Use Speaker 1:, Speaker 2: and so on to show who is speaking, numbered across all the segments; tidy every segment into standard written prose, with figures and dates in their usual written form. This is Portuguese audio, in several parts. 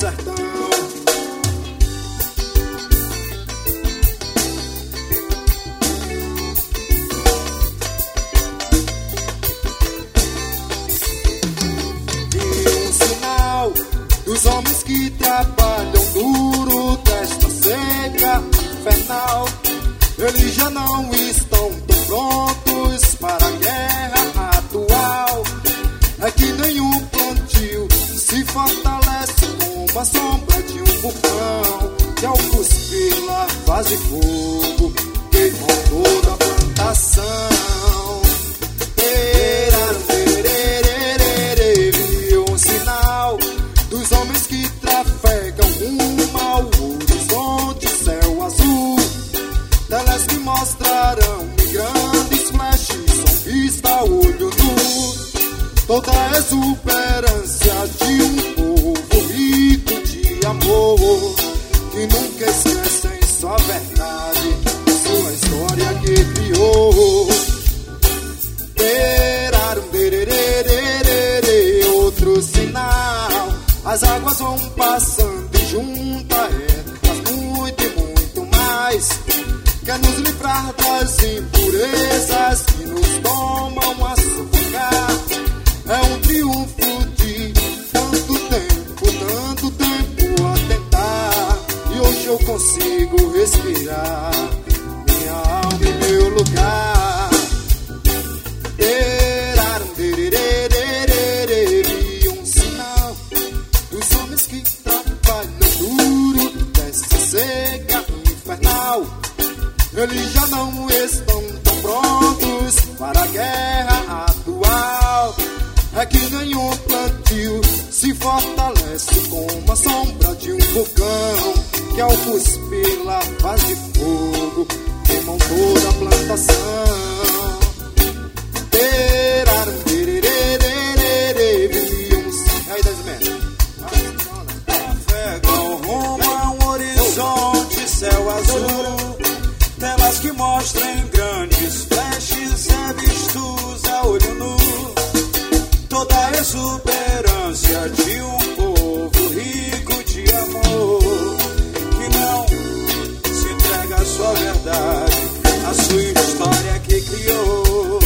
Speaker 1: sertão. Dos homens que trabalham duro, testa seca, infernal, eles já não estão tão prontos para a guerra atual. É que nenhum plantio se fortalece como a sombra de um vulcão, que ao cuspir lavas de fogo queimam toda a plantação. Um sinal dos homens que trafegam rumo ao horizonte, céu azul. Telas que mostrarão em grandes flashes, som vista a olho nu, toda a exuberância de um povo rico de amor, que nunca esquecem sua verdade, sua história que criou. Outro sinal, as águas vão passando e junto a elas muito e muito mais. Quer nos livrar das impurezas que nos tomam a sufocar. É um triunfo de tanto tempo a tentar. E hoje eu consigo respirar minha alma e meu lugar. Um sinal dos homens que trabalham duro, dessa seca infernal, eles já não estão tão prontos para a guerra atual. É que nenhum plantio se fortalece como a sombra de um vulcão, que ao cuspir lavas de fogo queimam toda a plantação.
Speaker 2: Trafegam rumo a um horizonte, céu azul. Telas que mostram grandes flashes, é vistos a olho nu. Toda a exuberância de um povo rico de amor, que não se entrega à sua verdade, a sua história que criou.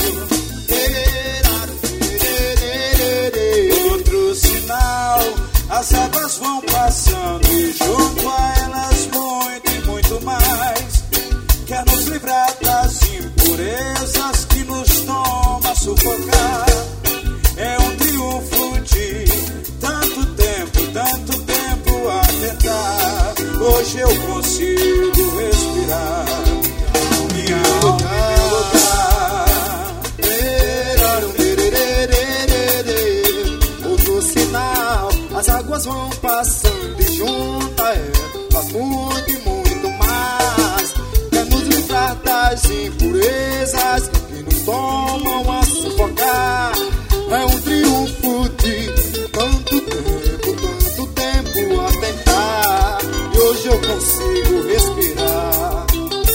Speaker 2: Outro sinal, as águas vão passando e junto a elas muito e muito mais. Quer nos livrar das impurezas que nos toma a sufocar. É um triunfo de tanto tempo a tentar. Hoje eu consigo respirar minha alma e meu lugar.
Speaker 1: Outro sinal, as águas vão passando e junto a elas muito e muito mais. Quer nos livrar das impurezas que nos tomam a sufocar. É um triunfo de tanto tempo a tentar. E hoje eu consigo respirar.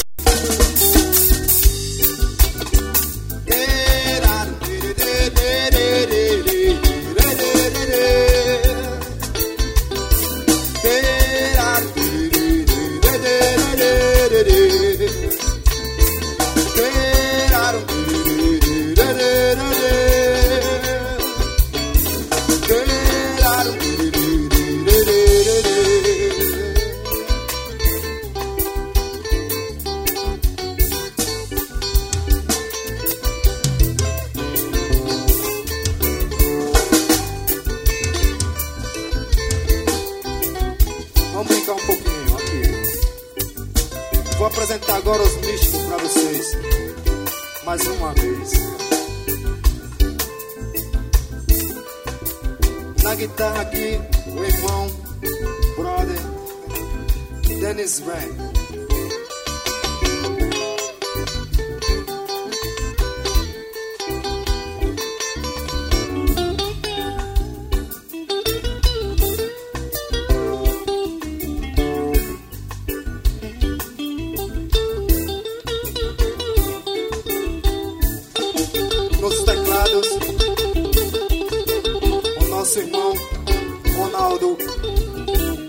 Speaker 1: Vamos brincar um pouquinho aqui. Vou apresentar agora os místicos para vocês. Mais uma vez. Na guitarra aqui, o irmão, brother, Dennis Ray. Nos teclados, o nosso irmão Ronaldo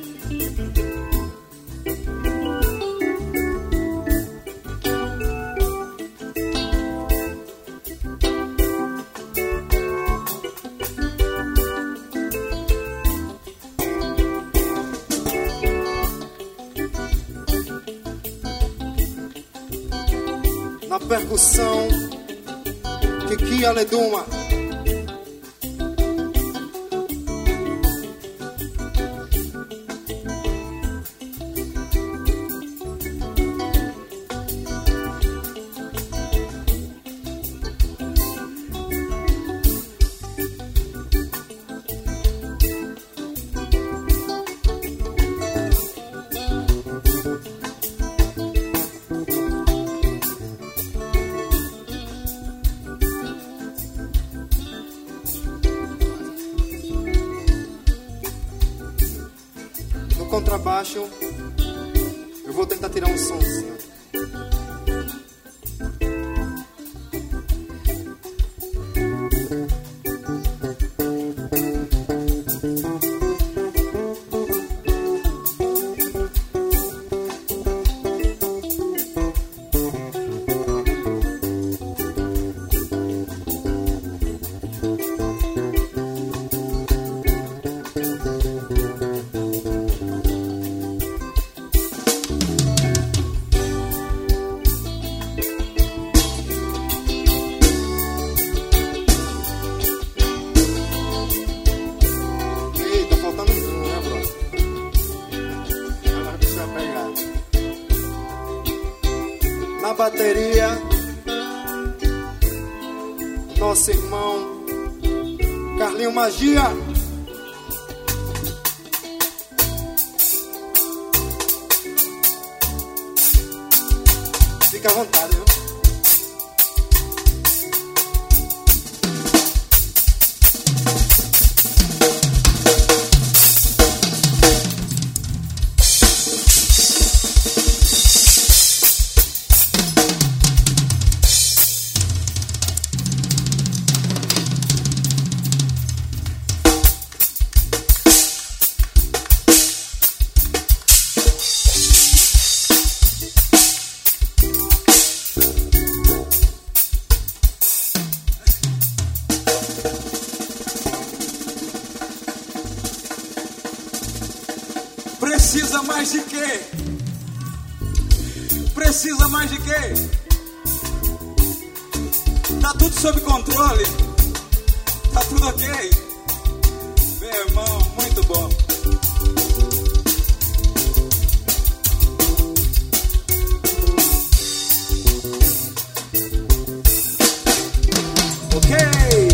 Speaker 1: Na percussão, Kiki Aleduma. Contrabaixo, eu vou tentar tirar um sonzinho. Na bateria, nosso irmão Carlinho Magia. Fica à vontade, viu?
Speaker 2: Precisa mais de quê? Precisa mais de quê? Tá tudo sob controle. Tá tudo ok. Meu irmão, muito bom. Ok.